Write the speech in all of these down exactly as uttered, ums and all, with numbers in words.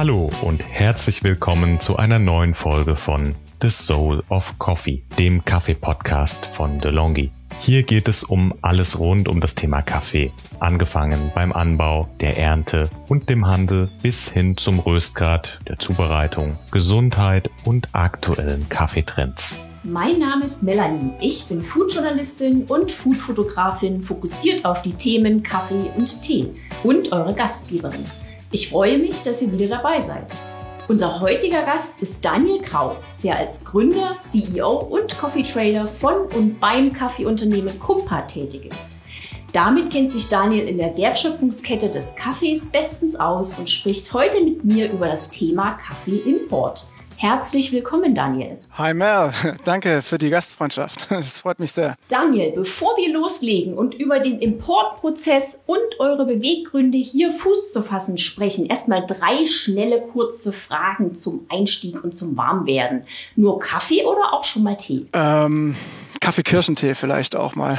Hallo und herzlich willkommen zu einer neuen Folge von The Soul of Coffee, dem Kaffee-Podcast von DeLonghi. Hier geht es um alles rund um das Thema Kaffee, angefangen beim Anbau, der Ernte und dem Handel bis hin zum Röstgrad, der Zubereitung, Gesundheit und aktuellen Kaffeetrends. Mein Name ist Melanie, ich bin Foodjournalistin und Foodfotografin, fokussiert auf die Themen Kaffee und Tee und eure Gastgeberin. Ich freue mich, dass ihr wieder dabei seid. Unser heutiger Gast ist Daniel Kraus, der als Gründer, C E O und Coffee Trader von und beim Kaffeeunternehmen Kumpa tätig ist. Damit kennt sich Daniel in der Wertschöpfungskette des Kaffees bestens aus und spricht heute mit mir über das Thema Kaffeeimport. Herzlich willkommen, Daniel. Hi Mel, danke für die Gastfreundschaft. Das freut mich sehr. Daniel, bevor wir loslegen und über den Importprozess und eure Beweggründe hier Fuß zu fassen sprechen, erstmal drei schnelle, kurze Fragen zum Einstieg und zum Warmwerden. Nur Kaffee oder auch schon mal Tee? Ähm, Kaffee-Kirschentee vielleicht auch mal.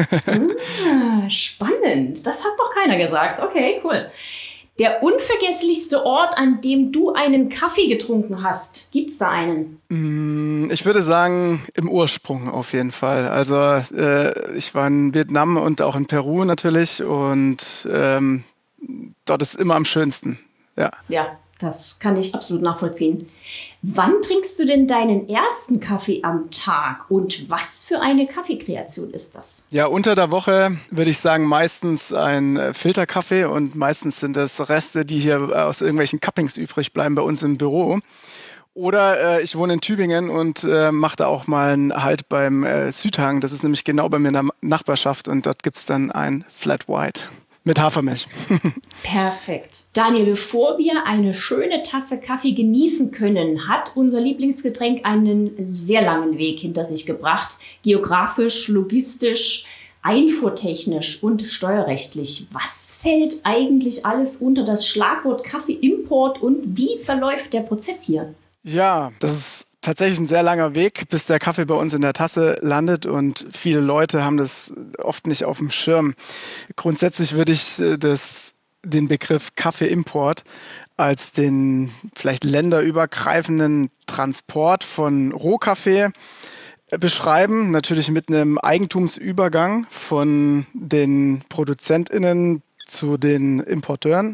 ah, spannend. Das hat noch keiner gesagt. Okay, cool. Der unvergesslichste Ort, an dem du einen Kaffee getrunken hast, gibt's da einen? Ich würde sagen, im Ursprung auf jeden Fall. Also äh, ich war in Vietnam und auch in Peru natürlich und ähm, dort ist immer am schönsten. Ja. Ja, das kann ich absolut nachvollziehen. Wann trinkst du denn deinen ersten Kaffee am Tag und was für eine Kaffeekreation ist das? Ja, unter der Woche würde ich sagen meistens ein Filterkaffee und meistens sind das Reste, die hier aus irgendwelchen Cuppings übrig bleiben bei uns im Büro. Oder äh, ich wohne in Tübingen und äh, mache da auch mal einen Halt beim äh, Südhang. Das ist nämlich genau bei mir in der Nachbarschaft und dort gibt es dann ein Flat White. Mit Hafermilch. Perfekt. Daniel, bevor wir eine schöne Tasse Kaffee genießen können, hat unser Lieblingsgetränk einen sehr langen Weg hinter sich gebracht. Geografisch, logistisch, einfuhrtechnisch und steuerrechtlich. Was fällt eigentlich alles unter das Schlagwort Kaffeeimport und wie verläuft der Prozess hier? Ja, das ist tatsächlich ein sehr langer Weg, bis der Kaffee bei uns in der Tasse landet und viele Leute haben das oft nicht auf dem Schirm. Grundsätzlich würde ich das, den Begriff Kaffeeimport als den vielleicht länderübergreifenden Transport von Rohkaffee beschreiben, natürlich mit einem Eigentumsübergang von den ProduzentInnen zu den Importeuren.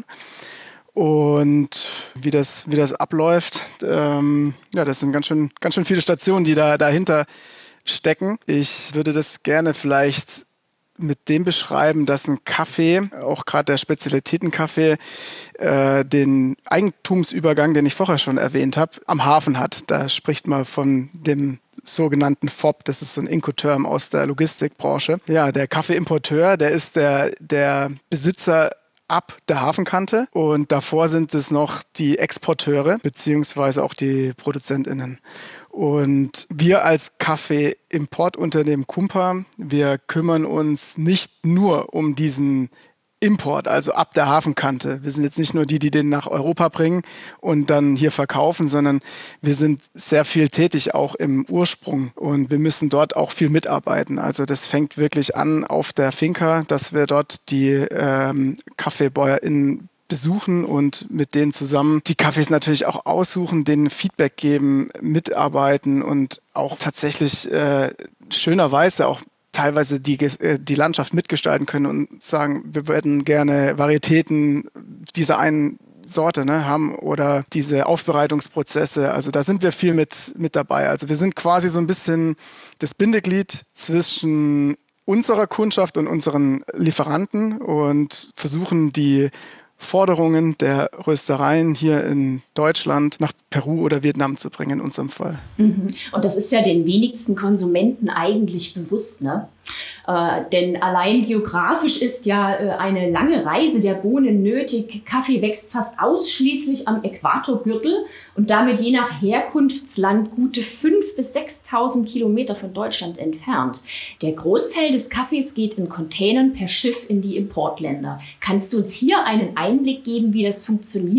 Und wie das, wie das abläuft, ähm, ja, das sind ganz schön, ganz schön viele Stationen, die da dahinter stecken. Ich würde das gerne vielleicht mit dem beschreiben, dass ein Kaffee, auch gerade der Spezialitätenkaffee, äh, den Eigentumsübergang, den ich vorher schon erwähnt habe, am Hafen hat. Da spricht man von dem sogenannten F O B, das ist so ein Incoterm aus der Logistikbranche. Ja, der Kaffeeimporteur, der ist der, der Besitzer ab der Hafenkante und davor sind es noch die Exporteure beziehungsweise auch die ProduzentInnen. Und wir als Kaffee-Importunternehmen Kumpa, wir kümmern uns nicht nur um diesen Import, also ab der Hafenkante. Wir sind jetzt nicht nur die, die den nach Europa bringen und dann hier verkaufen, sondern wir sind sehr viel tätig auch im Ursprung und wir müssen dort auch viel mitarbeiten. Also das fängt wirklich an auf der Finca, dass wir dort die ähm, KaffeebäuerInnen besuchen und mit denen zusammen die Kaffees natürlich auch aussuchen, denen Feedback geben, mitarbeiten und auch tatsächlich äh, schönerweise auch teilweise die, die Landschaft mitgestalten können und sagen, wir würden gerne Varietäten dieser einen Sorte ne, haben oder diese Aufbereitungsprozesse. Also da sind wir viel mit, mit dabei. Also wir sind quasi so ein bisschen das Bindeglied zwischen unserer Kundschaft und unseren Lieferanten und versuchen die Forderungen der Röstereien hier in Deutschland nach Peru oder Vietnam zu bringen, in unserem Fall. Mhm. Und das ist ja den wenigsten Konsumenten eigentlich bewusst, ne? Äh, denn allein geografisch ist ja äh, eine lange Reise der Bohnen nötig. Kaffee wächst fast ausschließlich am Äquatorgürtel und damit je nach Herkunftsland gute fünftausend bis sechstausend Kilometer von Deutschland entfernt. Der Großteil des Kaffees geht in Containern per Schiff in die Importländer. Kannst du uns hier einen Einblick geben, wie das funktioniert?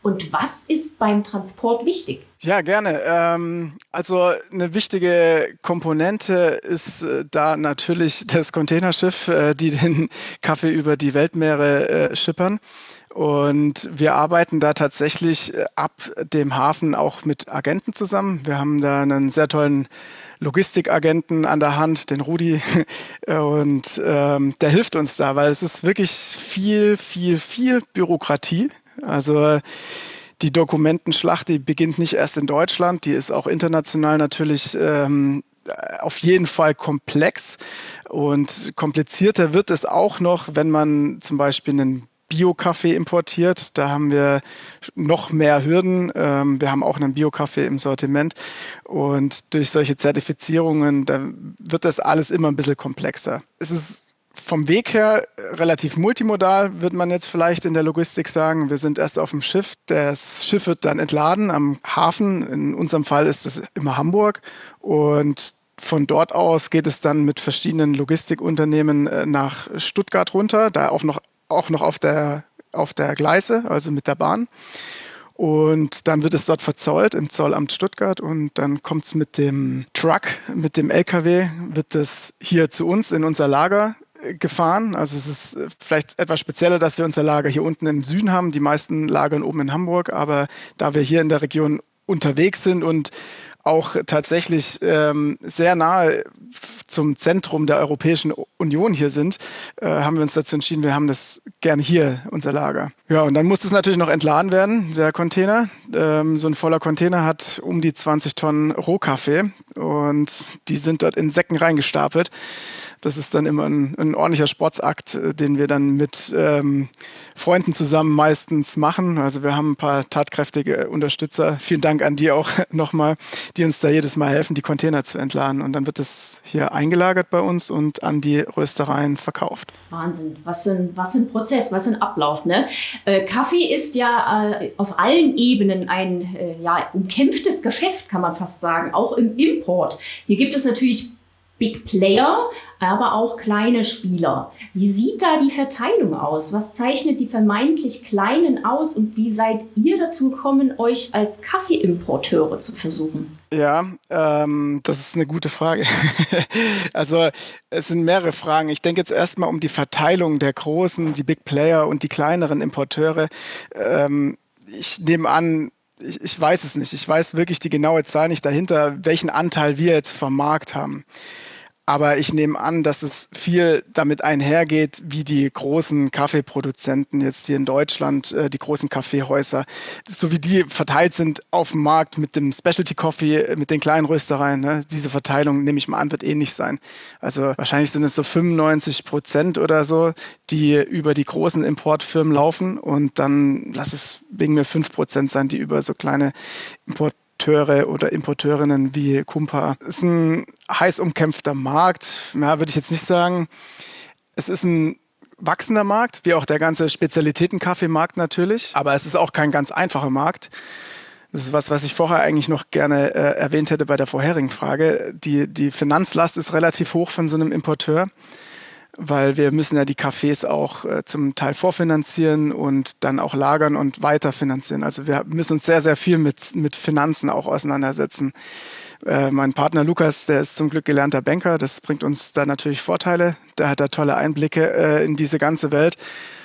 Und was ist beim Transport wichtig? Ja, gerne. Ähm, also eine wichtige Komponente ist äh, da natürlich das Containerschiff, äh, die den Kaffee über die Weltmeere äh, schippern. Und wir arbeiten da tatsächlich äh, ab dem Hafen auch mit Agenten zusammen. Wir haben da einen sehr tollen Logistikagenten an der Hand, den Rudi. Und ähm, der hilft uns da, weil es ist wirklich viel, viel, viel Bürokratie. Also die Dokumentenschlacht, die beginnt nicht erst in Deutschland, die ist auch international natürlich ähm, auf jeden Fall komplex. Und komplizierter wird es auch noch, wenn man zum Beispiel einen Bio-Kaffee importiert. Da haben wir noch mehr Hürden. Ähm, wir haben auch einen Bio-Kaffee im Sortiment. Und durch solche Zertifizierungen, da wird das alles immer ein bisschen komplexer. Es ist vom Weg her relativ multimodal, wird man jetzt vielleicht in der Logistik sagen. Wir sind erst auf dem Schiff. Das Schiff wird dann entladen am Hafen. In unserem Fall ist es immer Hamburg. Und von dort aus geht es dann mit verschiedenen Logistikunternehmen nach Stuttgart runter, da auch noch, auch noch auf der, auf der Gleise, also mit der Bahn. Und dann wird es dort verzollt im Zollamt Stuttgart und dann kommt es mit dem Truck, mit dem L K W, wird es hier zu uns in unser Lager gefahren. Also es ist vielleicht etwas spezieller, dass wir unser Lager hier unten im Süden haben. Die meisten lagern oben in Hamburg, aber da wir hier in der Region unterwegs sind und auch tatsächlich ähm, sehr nahe zum Zentrum der Europäischen Union hier sind, äh, haben wir uns dazu entschieden, wir haben das gerne hier, unser Lager. Ja, und dann muss es natürlich noch entladen werden, der Container. Ähm, so ein voller Container hat um die zwanzig Tonnen Rohkaffee und die sind dort in Säcken reingestapelt. Das ist dann immer ein, ein ordentlicher Sportsakt, den wir dann mit ähm, Freunden zusammen meistens machen. Also wir haben ein paar tatkräftige Unterstützer. Vielen Dank an die auch nochmal, die uns da jedes Mal helfen, die Container zu entladen. Und dann wird es hier eingelagert bei uns und an die Röstereien verkauft. Wahnsinn, was ein, was ein Prozess, was ein Ablauf. Ne? Äh, Kaffee ist ja äh, auf allen Ebenen ein äh, ja, umkämpftes Geschäft, kann man fast sagen, auch im Import. Hier gibt es natürlich Big Player, aber auch kleine Spieler. Wie sieht da die Verteilung aus? Was zeichnet die vermeintlich Kleinen aus und wie seid ihr dazu gekommen, euch als Kaffeeimporteure zu versuchen? Ja, ähm, das ist eine gute Frage. Also es sind mehrere Fragen. Ich denke jetzt erstmal um die Verteilung der großen, die Big Player und die kleineren Importeure. Ähm, ich nehme an, ich, ich weiß es nicht. Ich weiß wirklich die genaue Zahl nicht dahinter, welchen Anteil wir jetzt vom Markt haben. Aber ich nehme an, dass es viel damit einhergeht, wie die großen Kaffeeproduzenten jetzt hier in Deutschland, äh, die großen Kaffeehäuser, so wie die verteilt sind auf dem Markt mit dem Specialty Coffee, mit den kleinen Röstereien. Ne? Diese Verteilung, nehme ich mal an, wird ähnlich sein. Also wahrscheinlich sind es so fünfundneunzig Prozent oder so, die über die großen Importfirmen laufen und dann lass es wegen mir fünf Prozent sein, die über so kleine Import oder Importeurinnen wie Kumpa. Es ist ein heiß umkämpfter Markt. Ja, würde ich jetzt nicht sagen. Es ist ein wachsender Markt, wie auch der ganze Spezialitäten-Kaffeemarkt natürlich. Aber es ist auch kein ganz einfacher Markt. Das ist was, was ich vorher eigentlich noch gerne äh, erwähnt hätte bei der vorherigen Frage. Die, die Finanzlast ist relativ hoch von so einem Importeur, weil wir müssen ja die Cafés auch äh, zum Teil vorfinanzieren und dann auch lagern und weiterfinanzieren. Also wir müssen uns sehr, sehr viel mit, mit Finanzen auch auseinandersetzen. Äh, mein Partner Lukas, der ist zum Glück gelernter Banker, das bringt uns da natürlich Vorteile. Der hat da tolle Einblicke äh, in diese ganze Welt.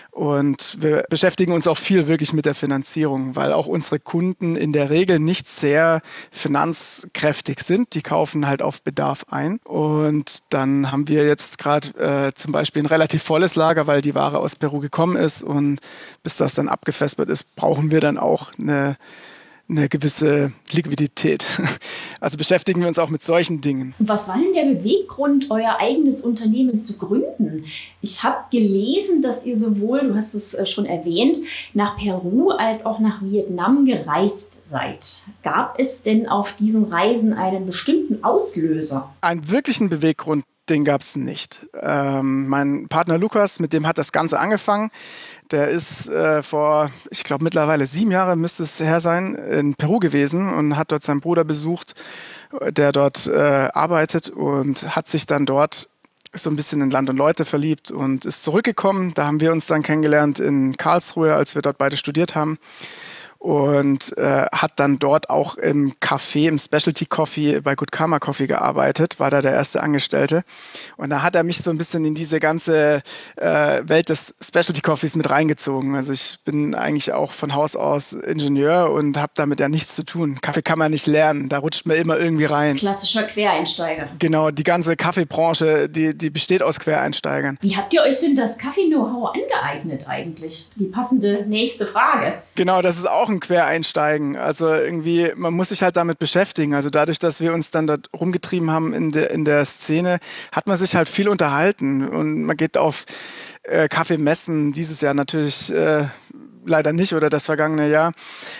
Und wir beschäftigen uns auch viel wirklich mit der Finanzierung, weil auch unsere Kunden in der Regel nicht sehr finanzkräftig sind. Die kaufen halt auf Bedarf ein. Und dann haben wir jetzt gerade äh, zum Beispiel ein relativ volles Lager, weil die Ware aus Peru gekommen ist. Und bis das dann abgefespert ist, brauchen wir dann auch eine eine gewisse Liquidität. Also beschäftigen wir uns auch mit solchen Dingen. Und was war denn der Beweggrund, euer eigenes Unternehmen zu gründen? Ich habe gelesen, dass ihr sowohl, du hast es schon erwähnt, nach Peru als auch nach Vietnam gereist seid. Gab es denn auf diesen Reisen einen bestimmten Auslöser? Einen wirklichen Beweggrund, den gab es nicht. Ähm, mein Partner Lukas, mit dem hat das Ganze angefangen. Der ist äh, vor, ich glaube mittlerweile sieben Jahre müsste es her sein, in Peru gewesen und hat dort seinen Bruder besucht, der dort äh, arbeitet und hat sich dann dort so ein bisschen in Land und Leute verliebt und ist zurückgekommen. Da haben wir uns dann kennengelernt in Karlsruhe, als wir dort beide studiert haben. und äh, hat dann dort auch im Café, im Specialty Coffee bei Good Karma Coffee gearbeitet, war da der erste Angestellte. Und da hat er mich so ein bisschen in diese ganze äh, Welt des Specialty Coffees mit reingezogen. Also ich bin eigentlich auch von Haus aus Ingenieur und habe damit ja nichts zu tun. Kaffee kann man nicht lernen, da rutscht man immer irgendwie rein. Klassischer Quereinsteiger. Genau, die ganze Kaffeebranche, die, die besteht aus Quereinsteigern. Wie habt ihr euch denn das Kaffee-Know-how angeeignet eigentlich? Die passende nächste Frage. Genau, das ist auch ein Quereinsteigen. Also irgendwie, man muss sich halt damit beschäftigen. Also dadurch, dass wir uns dann da rumgetrieben haben in der, in der Szene, hat man sich halt viel unterhalten. Und man geht auf äh, Kaffeemessen, dieses Jahr natürlich äh, leider nicht oder das vergangene Jahr.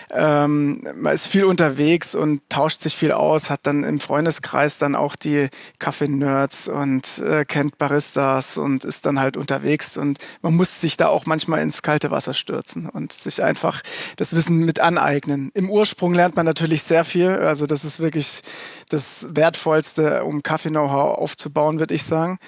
Ähm, man ist viel unterwegs und tauscht sich viel aus, hat dann im Freundeskreis dann auch die Kaffee-Nerds und äh, kennt Baristas und ist dann halt unterwegs und man muss sich da auch manchmal ins kalte Wasser stürzen und sich einfach das Wissen mit aneignen. Im Ursprung lernt man natürlich sehr viel, also das ist wirklich das Wertvollste, um Kaffee-Know-how aufzubauen, würde ich sagen.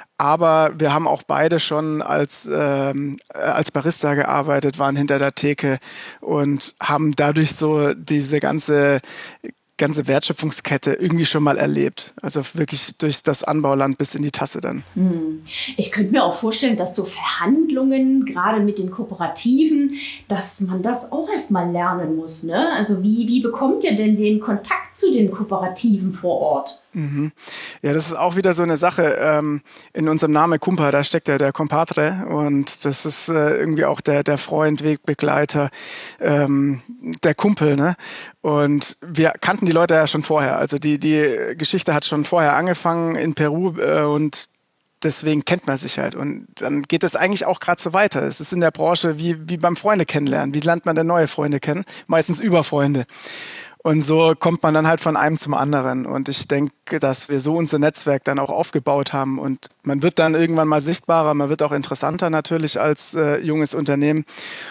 Aber wir haben auch beide schon als, ähm, als Barista gearbeitet, waren hinter der Theke und haben dadurch so diese ganze, ganze Wertschöpfungskette irgendwie schon mal erlebt. Also wirklich durch das Anbauland bis in die Tasse dann. Ich könnte mir auch vorstellen, dass so Verhandlungen, gerade mit den Kooperativen, dass man das auch erst mal lernen muss. Ne? Also wie, wie bekommt ihr denn den Kontakt zu den Kooperativen vor Ort? Mhm. Ja, das ist auch wieder so eine Sache. Ähm, in unserem Namen Kumpa, da steckt ja der Compadre und das ist äh, irgendwie auch der, der Freund, Wegbegleiter, ähm, der Kumpel. Ne? Und wir kannten die Leute ja schon vorher. Also die, die Geschichte hat schon vorher angefangen in Peru äh, und deswegen kennt man sich halt. Und dann geht es eigentlich auch gerade so weiter. Es ist in der Branche wie, wie beim Freunde kennenlernen. Wie lernt man denn neue Freunde kennen? Meistens über Freunde. Und so kommt man dann halt von einem zum anderen. Und ich denke, dass wir so unser Netzwerk dann auch aufgebaut haben. Und man wird dann irgendwann mal sichtbarer, man wird auch interessanter natürlich als äh, junges Unternehmen.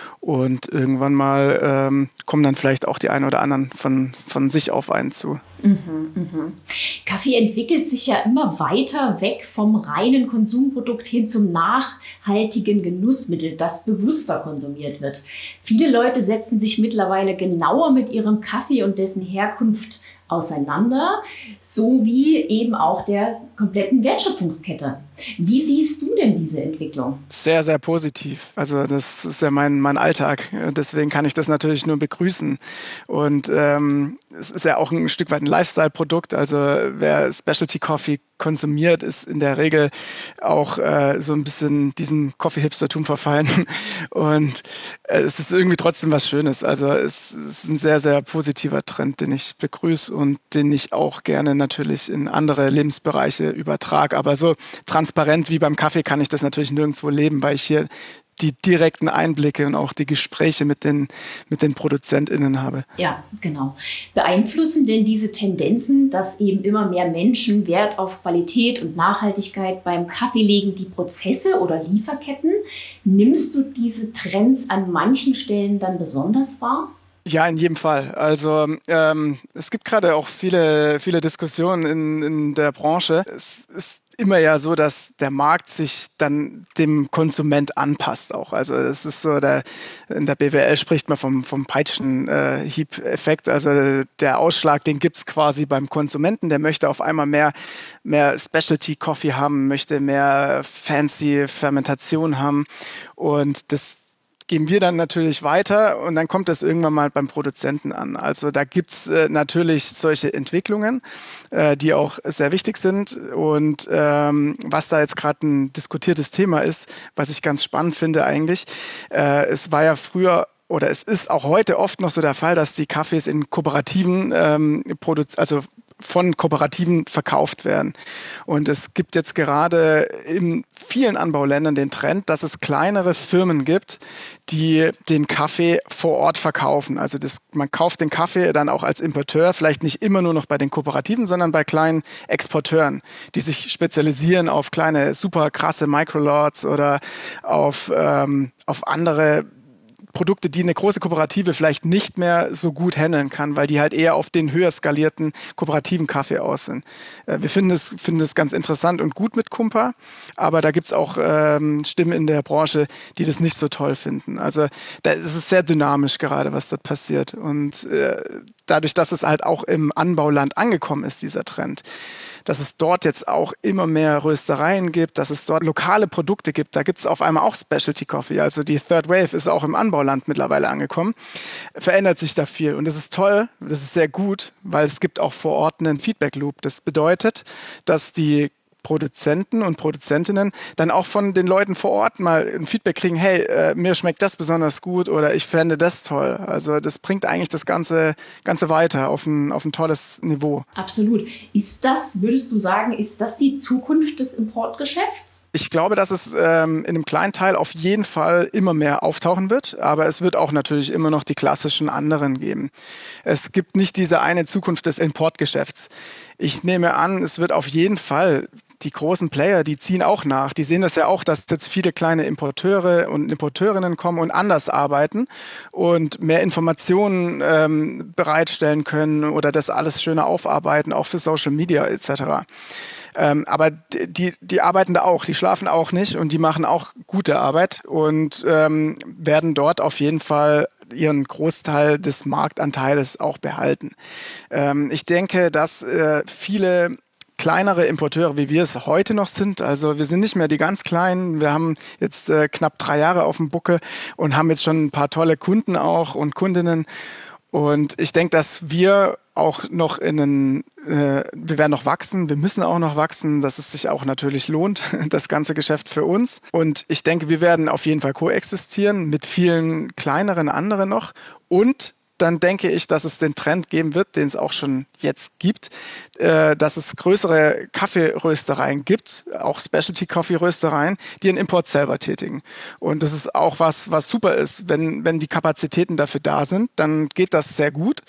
Und irgendwann mal ähm, kommen dann vielleicht auch die einen oder anderen von, von sich auf einen zu. Mhm, mhm. Kaffee entwickelt sich ja immer weiter weg vom reinen Konsumprodukt hin zum nachhaltigen Genussmittel, das bewusster konsumiert wird. Viele Leute setzen sich mittlerweile genauer mit ihrem Kaffee und dessen Herkunft auseinander, sowie eben auch der kompletten Wertschöpfungskette. Wie siehst du denn diese Entwicklung? Sehr, sehr positiv. Also das ist ja mein, mein Alltag. Deswegen kann ich das natürlich nur begrüßen. Und ähm, es ist ja auch ein Stück weit ein Lifestyle-Produkt. Also wer Specialty Coffee konsumiert, ist in der Regel auch äh, so ein bisschen diesem Coffee-Hipstertum verfallen. Und äh, es ist irgendwie trotzdem was Schönes. Also es, es ist ein sehr, sehr positiver Trend, den ich begrüße und den ich auch gerne natürlich in andere Lebensbereiche übertrage. Aber so transparent wie beim Kaffee kann ich das natürlich nirgendwo leben, weil ich hier die direkten Einblicke und auch die Gespräche mit den, mit den ProduzentInnen habe. Ja, genau. Beeinflussen denn diese Tendenzen, dass eben immer mehr Menschen Wert auf Qualität und Nachhaltigkeit beim Kaffee legen, die Prozesse oder Lieferketten? Nimmst du diese Trends an manchen Stellen dann besonders wahr? Ja, in jedem Fall. Also ähm, es gibt gerade auch viele, viele Diskussionen in, in der Branche. Es ist immer ja so, dass der Markt sich dann dem Konsument anpasst auch. Also es ist so, der, in der B W L spricht man vom, vom Peitschenhieb-Effekt. Also der Ausschlag, den gibt's quasi beim Konsumenten. Der möchte auf einmal mehr, mehr Specialty-Coffee haben, möchte mehr fancy Fermentation haben. Und das geben wir dann natürlich weiter und dann kommt das irgendwann mal beim Produzenten an. Also da gibt's äh, natürlich solche Entwicklungen, äh, die auch sehr wichtig sind. Und ähm, was da jetzt gerade ein diskutiertes Thema ist, was ich ganz spannend finde eigentlich, äh, es war ja früher oder es ist auch heute oft noch so der Fall, dass die Kaffees in Kooperativen ähm, produziert, also von Kooperativen verkauft werden. Und es gibt jetzt gerade in vielen Anbauländern den Trend, dass es kleinere Firmen gibt, die den Kaffee vor Ort verkaufen. Also das, man kauft den Kaffee dann auch als Importeur, vielleicht nicht immer nur noch bei den Kooperativen, sondern bei kleinen Exporteuren, die sich spezialisieren auf kleine, super krasse Microlots oder auf, ähm, auf andere Produkte, die eine große Kooperative vielleicht nicht mehr so gut handeln kann, weil die halt eher auf den höher skalierten kooperativen Kaffee aus sind. Äh, wir finden es, finden es ganz interessant und gut mit Kumpa, aber da gibt es auch ähm, Stimmen in der Branche, die das nicht so toll finden. Also da ist es sehr dynamisch gerade, was dort passiert. Und äh, dadurch, dass es halt auch im Anbauland angekommen ist, dieser Trend, dass es dort jetzt auch immer mehr Röstereien gibt, dass es dort lokale Produkte gibt. Da gibt es auf einmal auch Specialty Coffee. Also die Third Wave ist auch im Anbauland mittlerweile angekommen. Verändert sich da viel. Und das ist toll, das ist sehr gut, weil es gibt auch vor Ort einen Feedback Loop. Das bedeutet, dass die Produzenten und Produzentinnen dann auch von den Leuten vor Ort mal ein Feedback kriegen, hey, äh, mir schmeckt das besonders gut oder ich fände das toll. Also das bringt eigentlich das Ganze, Ganze weiter auf ein, auf ein tolles Niveau. Absolut. Ist das, würdest du sagen, ist das die Zukunft des Importgeschäfts? Ich glaube, dass es ähm, in einem kleinen Teil auf jeden Fall immer mehr auftauchen wird, aber es wird auch natürlich immer noch die klassischen anderen geben. Es gibt nicht diese eine Zukunft des Importgeschäfts. Ich nehme an, es wird auf jeden Fall die großen Player, die ziehen auch nach. Die sehen das ja auch, dass jetzt viele kleine Importeure und Importeurinnen kommen und anders arbeiten und mehr Informationen ähm, bereitstellen können oder das alles schöner aufarbeiten, auch für Social Media et cetera. Ähm, aber die, die arbeiten da auch, die schlafen auch nicht und die machen auch gute Arbeit und ähm, werden dort auf jeden Fall ihren Großteil des Marktanteiles auch behalten. Ähm, ich denke, dass äh, viele kleinere Importeure, wie wir es heute noch sind. Also wir sind nicht mehr die ganz Kleinen. Wir haben jetzt äh, knapp drei Jahre auf dem Buckel und haben jetzt schon ein paar tolle Kunden auch und Kundinnen. Und ich denke, dass wir auch noch in einen, äh, wir werden noch wachsen, wir müssen auch noch wachsen, dass es sich auch natürlich lohnt, das ganze Geschäft für uns. Und ich denke, wir werden auf jeden Fall koexistieren mit vielen kleineren anderen noch. Und dann denke ich, dass es den Trend geben wird, den es auch schon jetzt gibt, äh, dass es größere Kaffeeröstereien gibt, auch Specialty-Coffee-Röstereien, die den Import selber tätigen. Und das ist auch was, was super ist. Wenn, wenn die Kapazitäten dafür da sind, dann geht das sehr gut.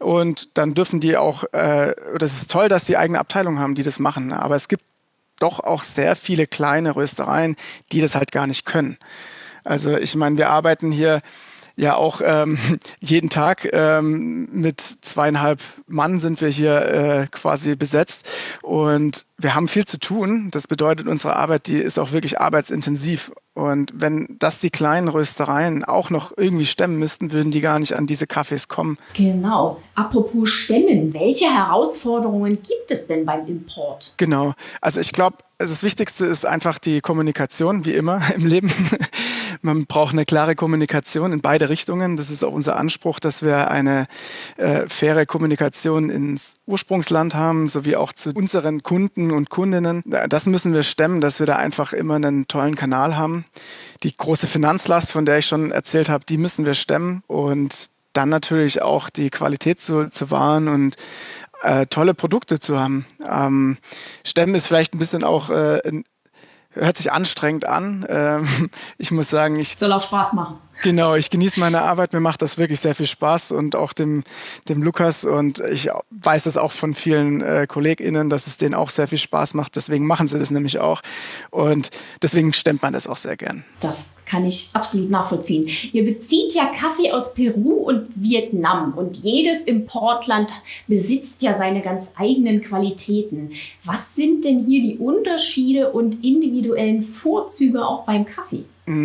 Und dann dürfen die auch, äh, das ist toll, dass die eigene Abteilung haben, die das machen. Aber es gibt doch auch sehr viele kleine Röstereien, die das halt gar nicht können. Also ich meine, wir arbeiten hier ja auch ähm, jeden Tag ähm, mit zweieinhalb Mann sind wir hier äh, quasi besetzt und wir haben viel zu tun. Das bedeutet, unsere Arbeit, die ist auch wirklich arbeitsintensiv. Und wenn das die kleinen Röstereien auch noch irgendwie stemmen müssten, würden die gar nicht an diese Kaffees kommen. Genau. Apropos stemmen, welche Herausforderungen gibt es denn beim Import? Genau. Also ich glaube, das Wichtigste ist einfach die Kommunikation, wie immer im Leben. Man braucht eine klare Kommunikation in beide Richtungen. Das ist auch unser Anspruch, dass wir eine äh, faire Kommunikation ins Ursprungsland haben, sowie auch zu unseren Kunden und Kundinnen. Das müssen wir stemmen, dass wir da einfach immer einen tollen Kanal haben. Die große Finanzlast, von der ich schon erzählt habe, die müssen wir stemmen und dann natürlich auch die Qualität zu, zu wahren und äh, tolle Produkte zu haben. Ähm, stemmen ist vielleicht ein bisschen auch äh, ein hört sich anstrengend an. Ähm, ich muss sagen, ich... Soll auch Spaß machen. Genau, ich genieße meine Arbeit, mir macht das wirklich sehr viel Spaß und auch dem, dem Lukas und ich weiß es auch von vielen äh, KollegInnen, dass es denen auch sehr viel Spaß macht, deswegen machen sie das nämlich auch und deswegen stemmt man das auch sehr gern. Das kann ich absolut nachvollziehen. Ihr bezieht ja Kaffee aus Peru und Vietnam und jedes Importland besitzt ja seine ganz eigenen Qualitäten. Was sind denn hier die Unterschiede und individuellen Vorzüge auch beim Kaffee?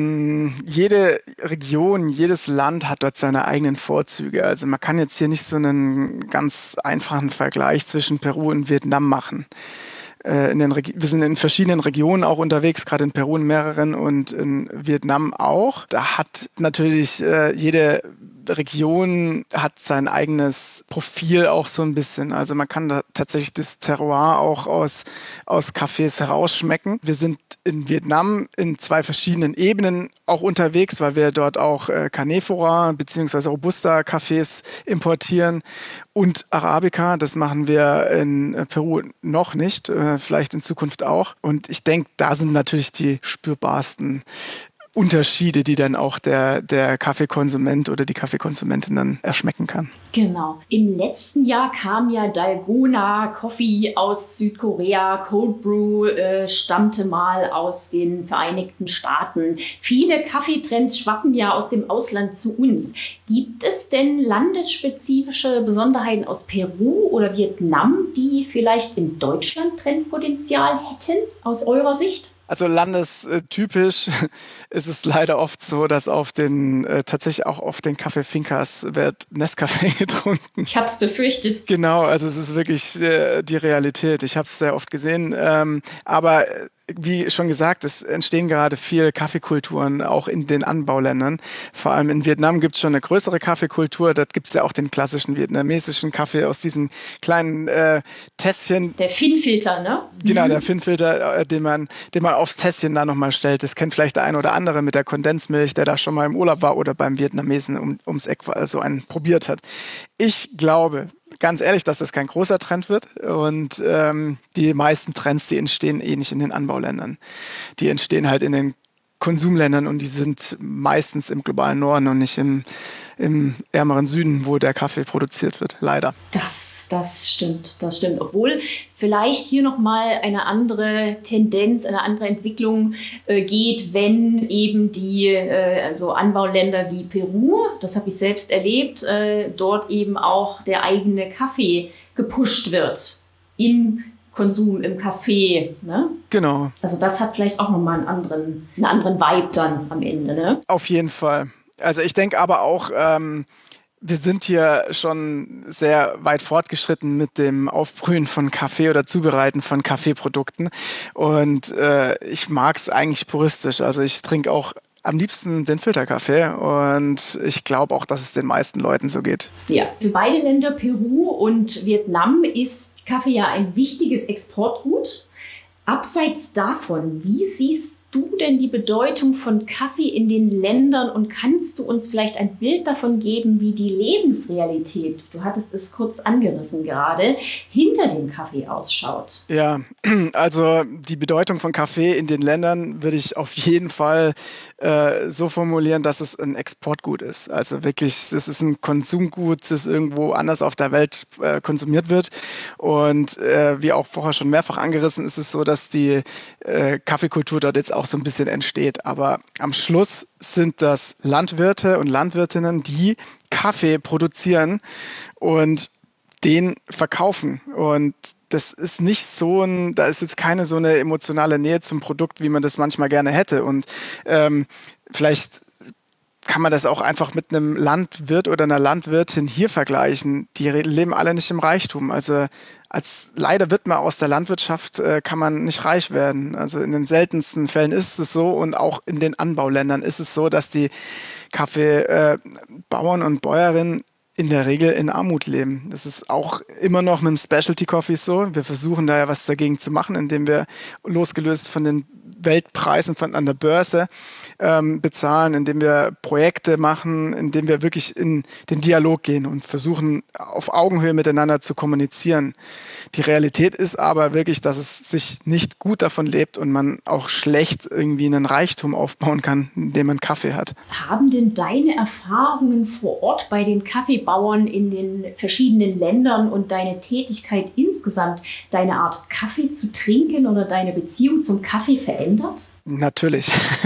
Jede Region, jedes Land hat dort seine eigenen Vorzüge. Also man kann jetzt hier nicht so einen ganz einfachen Vergleich zwischen Peru und Vietnam machen. In den Reg- wir sind in verschiedenen Regionen auch unterwegs, gerade in Peru in mehreren und in Vietnam auch. Da hat natürlich äh, jede Region hat sein eigenes Profil auch so ein bisschen. Also man kann da tatsächlich das Terroir auch aus, aus Cafés herausschmecken. Wir sind in Vietnam in zwei verschiedenen Ebenen auch unterwegs, weil wir dort auch äh, Canephora bzw. Robusta-Cafés importieren und Arabica. Das machen wir in äh, Peru noch nicht, äh, vielleicht in Zukunft auch. Und ich denke, da sind natürlich die spürbarsten Unterschiede, die dann auch der, der Kaffeekonsument oder die Kaffeekonsumentin dann erschmecken kann. Genau. Im letzten Jahr kam ja Dalgona Coffee aus Südkorea. Cold Brew äh, stammte mal aus den Vereinigten Staaten. Viele Kaffeetrends schwappen ja aus dem Ausland zu uns. Gibt es denn landesspezifische Besonderheiten aus Peru oder Vietnam, die vielleicht in Deutschland Trendpotenzial hätten, aus eurer Sicht? Also landestypisch ist es leider oft so, dass auf den, äh, tatsächlich auch auf den Kaffee-Fincas wird Nescafé getrunken. Ich habe es befürchtet. Genau, also es ist wirklich äh, die Realität. Ich habe es sehr oft gesehen. Ähm, aber äh, wie schon gesagt, es entstehen gerade viele Kaffeekulturen, auch in den Anbauländern. Vor allem in Vietnam gibt es schon eine größere Kaffeekultur. Dort gibt es ja auch den klassischen vietnamesischen Kaffee aus diesen kleinen äh, Tässchen. Der Finnfilter, ne? Genau, der Finnfilter, äh, den man, den man aufs Tässchen da nochmal stellt. Das kennt vielleicht der ein oder andere mit der Kondensmilch, der da schon mal im Urlaub war oder beim Vietnamesen um, ums Eck so einen probiert hat. Ich glaube, ganz ehrlich, dass das kein großer Trend wird und ähm, die meisten Trends, die entstehen eh nicht in den Anbauländern. Die entstehen halt in den Konsumländern und die sind meistens im globalen Norden und nicht im, im ärmeren Süden, wo der Kaffee produziert wird, leider. Das, das stimmt, das stimmt. Obwohl vielleicht hier nochmal eine andere Tendenz, eine andere Entwicklung äh, geht, wenn eben die äh, also Anbauländer wie Peru, das habe ich selbst erlebt, äh, dort eben auch der eigene Kaffee gepusht wird im Konsum im Café, ne? Genau. Also das hat vielleicht auch nochmal einen anderen, einen anderen Vibe dann am Ende, ne? Auf jeden Fall. Also ich denke aber auch, ähm, wir sind hier schon sehr weit fortgeschritten mit dem Aufbrühen von Kaffee oder Zubereiten von Kaffeeprodukten. Und äh, ich mag es eigentlich puristisch. Also ich trinke auch am liebsten den Filterkaffee und ich glaube auch, dass es den meisten Leuten so geht. Ja, für beide Länder, Peru und Vietnam, ist Kaffee ja ein wichtiges Exportgut. Abseits davon, wie siehst du denn die Bedeutung von Kaffee in den Ländern und kannst du uns vielleicht ein Bild davon geben, wie die Lebensrealität, du hattest es kurz angerissen gerade, hinter dem Kaffee ausschaut? Ja, also die Bedeutung von Kaffee in den Ländern würde ich auf jeden Fall äh, so formulieren, dass es ein Exportgut ist. Also wirklich, es ist ein Konsumgut, das irgendwo anders auf der Welt äh, konsumiert wird. Und äh, wie auch vorher schon mehrfach angerissen, ist es so, dass die äh, Kaffeekultur dort jetzt auch so ein bisschen entsteht. Aber am Schluss sind das Landwirte und Landwirtinnen, die Kaffee produzieren und den verkaufen. Und das ist nicht so ein, da ist jetzt keine so eine emotionale Nähe zum Produkt, wie man das manchmal gerne hätte. Und ähm, vielleicht kann man das auch einfach mit einem Landwirt oder einer Landwirtin hier vergleichen. Die leben alle nicht im Reichtum. Also als leider wird man aus der Landwirtschaft, äh, kann man nicht reich werden. Also in den seltensten Fällen ist es so und auch in den Anbauländern ist es so, dass die Kaffeebauern äh, und Bäuerinnen in der Regel in Armut leben. Das ist auch immer noch mit dem Specialty Coffee so. Wir versuchen da ja was dagegen zu machen, indem wir losgelöst von den Weltpreisen von an der Börse ähm, bezahlen, indem wir Projekte machen, indem wir wirklich in den Dialog gehen und versuchen, auf Augenhöhe miteinander zu kommunizieren. Die Realität ist aber wirklich, dass es sich nicht gut davon lebt und man auch schlecht irgendwie einen Reichtum aufbauen kann, indem man Kaffee hat. Haben denn deine Erfahrungen vor Ort bei den Kaffeebauern in den verschiedenen Ländern und deine Tätigkeit insgesamt deine Art Kaffee zu trinken oder deine Beziehung zum Kaffee verändert? Natürlich.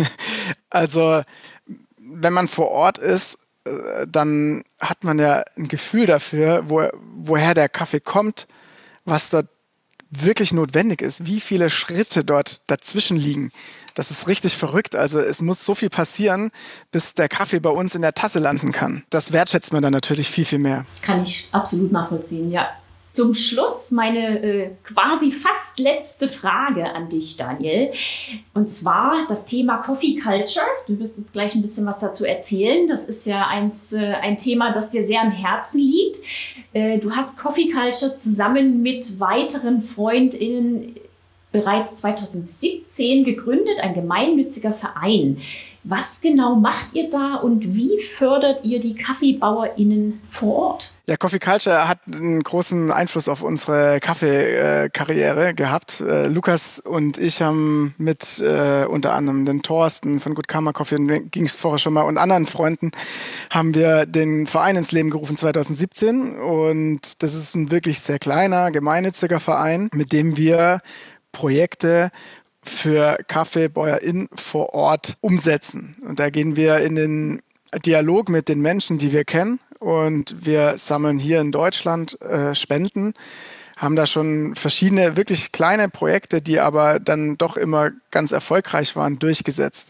Also wenn man vor Ort ist, dann hat man ja ein Gefühl dafür, wo, woher der Kaffee kommt, was dort wirklich notwendig ist, wie viele Schritte dort dazwischen liegen. Das ist richtig verrückt. Also es muss so viel passieren, bis der Kaffee bei uns in der Tasse landen kann. Das wertschätzt man dann natürlich viel, viel mehr. Kann ich absolut nachvollziehen, ja. Zum Schluss meine äh, quasi fast letzte Frage an dich, Daniel. Und zwar das Thema Coffee Culture. Du wirst uns gleich ein bisschen was dazu erzählen. Das ist ja eins, äh, ein Thema, das dir sehr am Herzen liegt. Äh, du hast Coffee Culture zusammen mit weiteren FreundInnen bereits zweitausendsiebzehn gegründet, ein gemeinnütziger Verein. Was genau macht ihr da und wie fördert ihr die KaffeebauerInnen vor Ort? Ja, Coffee Culture hat einen großen Einfluss auf unsere Kaffeekarriere gehabt. Äh, Lukas und ich haben mit äh, unter anderem den Thorsten von Good Karma Coffee, ging es vorher schon mal, und anderen Freunden, haben wir den Verein ins Leben gerufen zweitausendsiebzehn. Und das ist ein wirklich sehr kleiner, gemeinnütziger Verein, mit dem wir Projekte für KaffeebäuerInnen vor Ort umsetzen. Und da gehen wir in den Dialog mit den Menschen, die wir kennen. Und wir sammeln hier in Deutschland äh, Spenden, haben da schon verschiedene wirklich kleine Projekte, die aber dann doch immer ganz erfolgreich waren, durchgesetzt.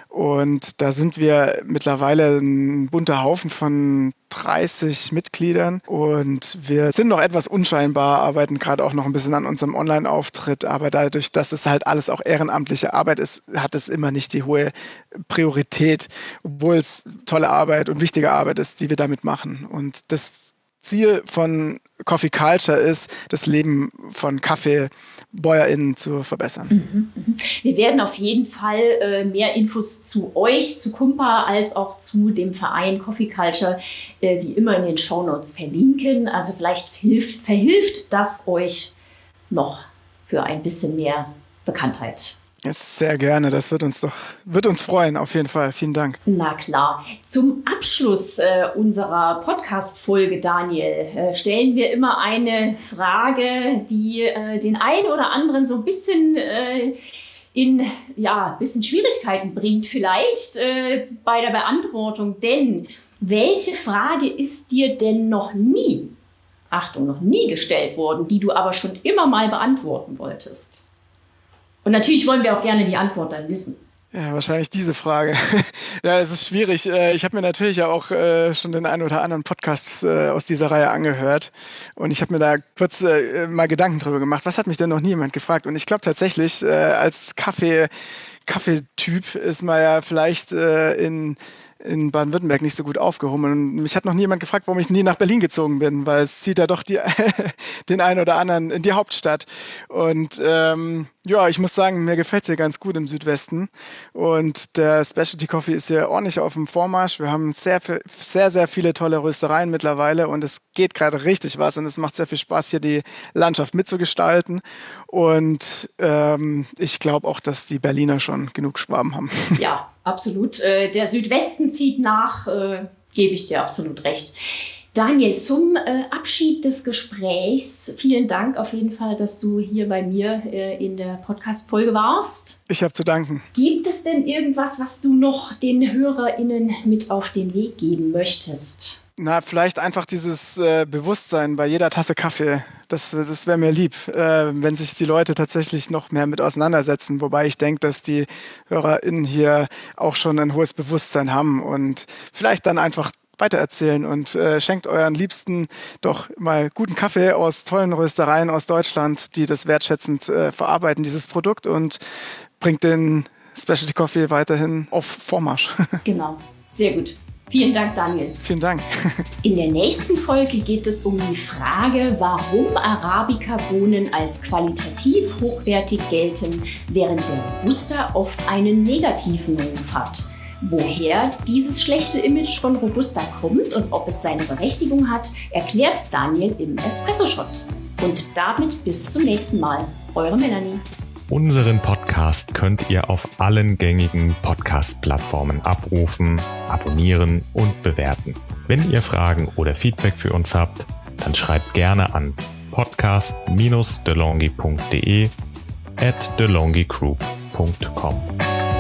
Und da sind wir mittlerweile ein bunter Haufen von dreißig Mitgliedern und wir sind noch etwas unscheinbar, arbeiten gerade auch noch ein bisschen an unserem Online-Auftritt, aber dadurch, dass es halt alles auch ehrenamtliche Arbeit ist, hat es immer nicht die hohe Priorität, obwohl es tolle Arbeit und wichtige Arbeit ist, die wir damit machen. Und das Ziel von Coffee Culture ist, das Leben von KaffeebäuerInnen zu verbessern. Mhm, mhm. Wir werden auf jeden Fall äh, mehr Infos zu euch, zu Kumpa, als auch zu dem Verein Coffee Culture äh, wie immer in den Shownotes verlinken. Also vielleicht hilft, verhilft das euch noch für ein bisschen mehr Bekanntheit. Sehr gerne, das wird uns doch, wird uns freuen, auf jeden Fall. Vielen Dank. Na klar. Zum Abschluss äh, unserer Podcast-Folge, Daniel, äh, stellen wir immer eine Frage, die äh, den einen oder anderen so ein bisschen äh, in, ja, ein bisschen Schwierigkeiten bringt vielleicht äh, bei der Beantwortung. Denn welche Frage ist dir denn noch nie, Achtung, noch nie gestellt worden, die du aber schon immer mal beantworten wolltest? Und natürlich wollen wir auch gerne die Antwort dann wissen. Ja, wahrscheinlich diese Frage. Ja, es ist schwierig. Ich habe mir natürlich ja auch schon den einen oder anderen Podcast aus dieser Reihe angehört. Und ich habe mir da kurz mal Gedanken drüber gemacht. Was hat mich denn noch nie jemand gefragt? Und ich glaube tatsächlich, als Kaffee, Kaffeetyp ist man ja vielleicht in... in Baden-Württemberg nicht so gut aufgehoben. Und mich hat noch nie jemand gefragt, warum ich nie nach Berlin gezogen bin, weil es zieht ja doch die, den einen oder anderen in die Hauptstadt. Und ähm, ja, ich muss sagen, mir gefällt es hier ganz gut im Südwesten. Und der Specialty Coffee ist hier ordentlich auf dem Vormarsch. Wir haben sehr, sehr, sehr viele tolle Röstereien mittlerweile und es geht gerade richtig was und es macht sehr viel Spaß, hier die Landschaft mitzugestalten. Und ähm, ich glaube auch, dass die Berliner schon genug Schwaben haben. Ja, absolut. Äh, der Südwesten zieht nach, äh, gebe ich dir absolut recht. Daniel, zum äh, Abschied des Gesprächs, vielen Dank auf jeden Fall, dass du hier bei mir äh, in der Podcast-Folge warst. Ich habe zu danken. Gibt es denn irgendwas, was du noch den HörerInnen mit auf den Weg geben möchtest? Na, vielleicht einfach dieses äh, Bewusstsein bei jeder Tasse Kaffee. Das, das wäre mir lieb, äh, wenn sich die Leute tatsächlich noch mehr mit auseinandersetzen. Wobei ich denke, dass die HörerInnen hier auch schon ein hohes Bewusstsein haben und vielleicht dann einfach weitererzählen und äh, schenkt euren Liebsten doch mal guten Kaffee aus tollen Röstereien aus Deutschland, die das wertschätzend äh, verarbeiten, dieses Produkt, und bringt den Specialty Coffee weiterhin auf Vormarsch. Genau, sehr gut. Vielen Dank, Daniel. Vielen Dank. In der nächsten Folge geht es um die Frage, warum Arabica-Bohnen als qualitativ hochwertig gelten, während der Robusta oft einen negativen Ruf hat. Woher dieses schlechte Image von Robusta kommt und ob es seine Berechtigung hat, erklärt Daniel im Espresso-Shot. Und damit bis zum nächsten Mal. Eure Melanie. Unseren Podcast könnt ihr auf allen gängigen Podcast-Plattformen abrufen, abonnieren und bewerten. Wenn ihr Fragen oder Feedback für uns habt, dann schreibt gerne an podcast dash delonghi punkt de at delonghi group punkt com.